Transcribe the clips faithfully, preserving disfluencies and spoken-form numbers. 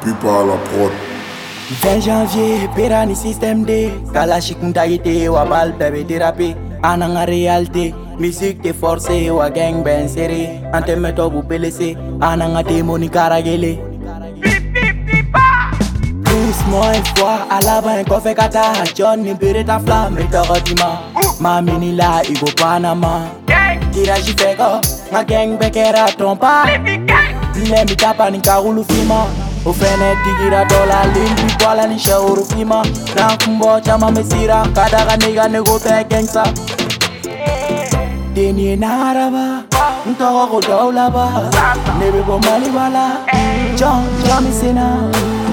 Pipa à la prod. vingt janvier, Pirani System D. Kalashik Mtagite, wa bal bébé thérapie. Ananga réalité, musique t'es forcé, wa gang ben serré. Ante meto bu belese, ananga démoni karagele. Plus moins fois, à la fin, qu'on fait kata. John ni bere ta flamme, et t'auras ma mini la, igo Panama. Tiraji feko, ma gang bekera trompa. Let me tap on Karulu Fima. Ofene tigira dola limbi bola ni shauru fima. Na kumbo chama mesira kadara nigga nego pe gangsta. Deni na araba, ntoko ko dola ba. Nebe go mali bala, John John Sina.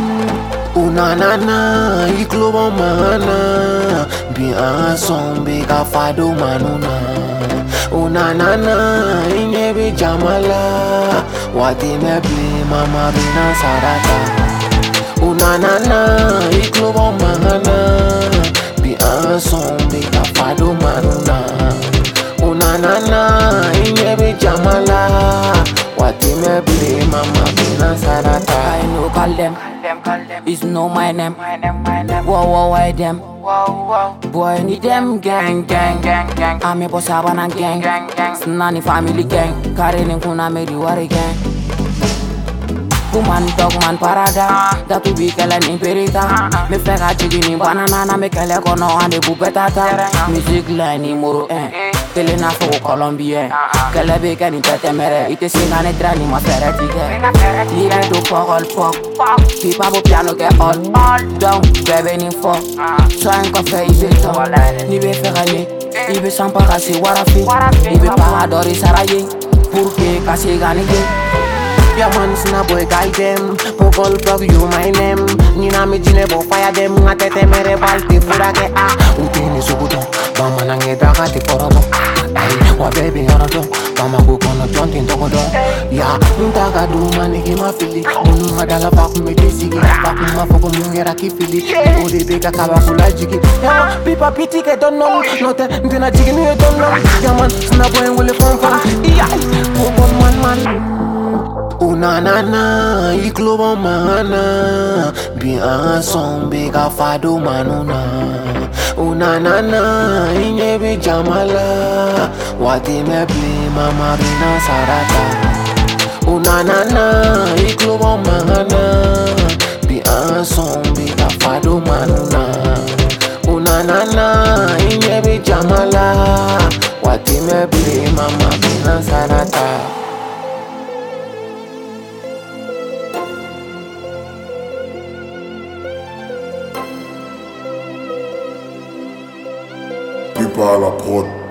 Una nana, iklobo mana, bien sombe ka fado manuna. Una nana, inyebe jamala, wati meble mama bina sarata. Una nana, iklobo mana, bien sombe ka fado manuna. Una nana, inyebe jamala, wati meble mama bina sarata. I know call them, it's no my name. Wow wow why them? Boy need them gang gang gang gang. I'm a boss abana gang gang gang. Snani family gang. Karene kuna meri wari gang. Kuman dog man parada. Datu bi kala ni perita. Me feka chigi ni banana na me kala kono ande bupetata. Music line ni moro eh. Kele na foko Colombien. Kele be kani tete mere. Ite singa ne drani ma fere tige. Lira do pokol pok. Pipa bo piano ke all. Down bebe ni fok. So en kofe ibe to. Ni be feka ni. Ibe sampa kasi warafi. Ibe paradori saraye. Purke kasi ganige. Yeah man, snap boy guy them. Pokol plug you my name. Nina me jine bo fire them. Ngatete mere balte furake ah. Utini sukuto. Mama nange daga ti poroto. Ay, wa baby yoroto. Mama go kono tonti ntokodo. Ya, ntaga du mani kima fili. Munu madala paku me desigi. Paku mafoko mungera kifili. Ode beka kaba kula jigi. Ya, pipa piti ke don't know. Note, ntina jigi ni don't know. Yeah man, snap boy ngule konfan. Yeah, pokol man man. Una nana, iklobo mana, bien sombe ka fado manuna. Una nana, inyebe jamala, wati meble mama bina sarata. Una nana, iklobo mana, bien sombe ka fado manuna. Una nana, inyebe jamala, wati meble mama bina sarata. Pipa à la prod.